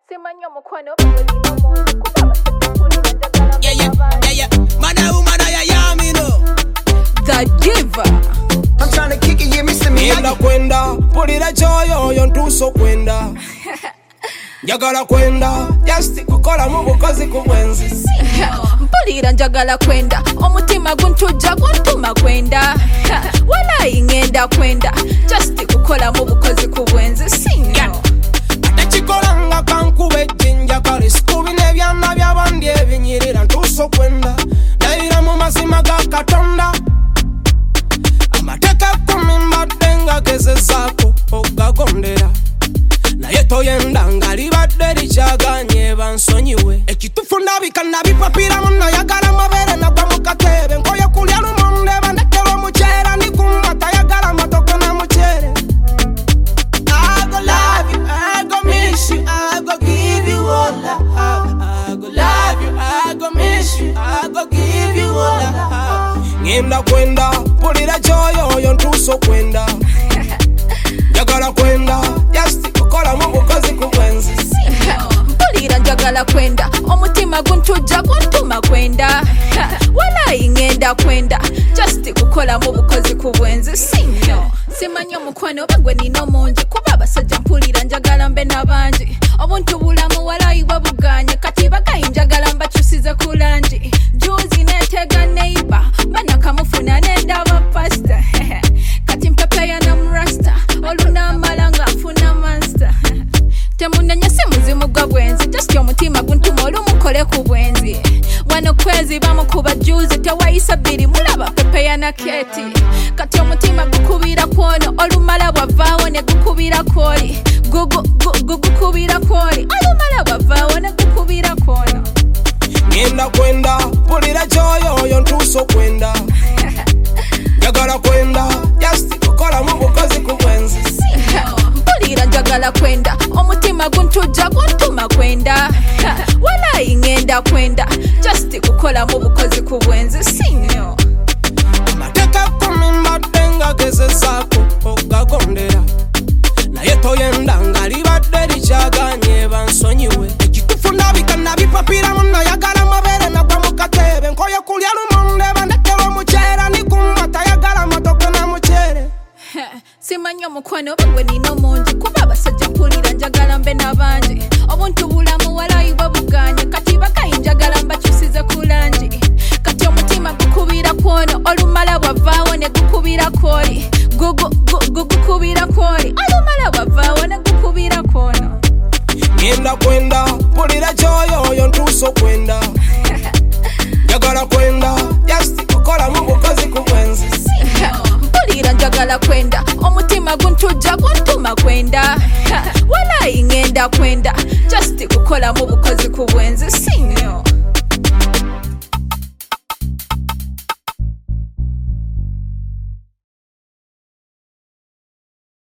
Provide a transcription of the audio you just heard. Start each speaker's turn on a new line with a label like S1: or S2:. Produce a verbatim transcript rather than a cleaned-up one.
S1: Simanya mukwano bagulina moyo kubaba sepulira njagala
S2: yeah yeah yeah yeah mana umana ya yamino
S3: the giver.
S4: I'm trying to kick it, yeah, Mister
S2: Ngenda kwenda pulira choyo yo ntuso kwenda njagala kwenda just kukola mu bukozi ku bwenzi
S3: Mpulira njagala kwenda omutima guntujja guntuma kwenda wala ngenda kwenda just kukola mu bukozi ku bwenzi sinyo
S2: tekikolanga kankube jinja kale sikubi n'ebyana by'abandi ebinyirira ntuso kwenda naira mu mazima ga Katonda amateka kumi mbadde ngagezezaako okugagondera naye toyenda nga libadde likyaganye bansonyiwe ekitufu ndabika nabipapira munayagala mabere nagwa mu katebe nkoye kulya lumonde bandekera omuceera ndikumba tayagala matoke na muceere I go love you, I go miss you, I go give you all I have. I go love you, I go miss you, I go give you all I have. Ngenda kwenda pulira choyo yo ntuso kwenda njagala kwenda just kukola mu bukozi ku bwenzi
S3: Mpulira njagala kwenda omutima guntujja guntuma kwenda wala ngenda kwenda just kukola mu bukozi ku bwenzi sinyo simanya mukwano bagwe nino mungi kuba abasajja mpulira njagala mbe n'abangi obuntu bulamu walayi bwabuganye kati bagayi njagala mbakyusize ku langi juzi neetega neighbor banakamufuna nendaba pasta kati mpepeya namurasta olunamala nga nfuna master temunenya si muzimu gwa bwenzi just omutima guntuma olumukole ku bwenzi wano kwezi bamukuba juzi tewayisa bbiri mulaba pepeya na keti kati omutima gukubira kwono olumala bwavaawo ne gukubira kwoli gugukubira kwoli olumala bwavaawo ne gukubira kwono
S2: ngenda kwenda pulira choyo yo ntuso kwenda njagala kwenda just kukola mu bukozi ku bwenzi
S3: mpulira njagala kwenda omutima guntujja guntuma kwenda wala ngenda kwenda just kukola mu bukozi ku bwenzi sinyo
S2: amateka kumi mbadde ngagezezaako okugagondera naye toyenda nga libadde likyaganye bansonyiwe ekitufu ndabika nabipapira munayagala mabere nagwa mu katebe nkoye kulya lumonde bandekera omuceera ndikumba tayagala matoke na muceere
S3: simanya mukwano bagwe nino mungi kuba abasajja mpulira njagala mbe n'abangi obuntu bulamu walayi bwabuganye kati bagayi njagala mbakyusize ku langi kati omutima gukubira kwono olumala bwavaawo ne gukubira kwoli gugukubira kwoli olumala bwavaawo ne gukubira kwono
S2: ngenda kwenda pulira choyo yo ntuso kwenda njagala kwenda just kukola mu bukozi ku bwenzi
S3: mpulira njagala kwenda omutima guntujja guntuma kwenda wala ngenda kwenda just kukola mu bukozi ku bwenzi sinyo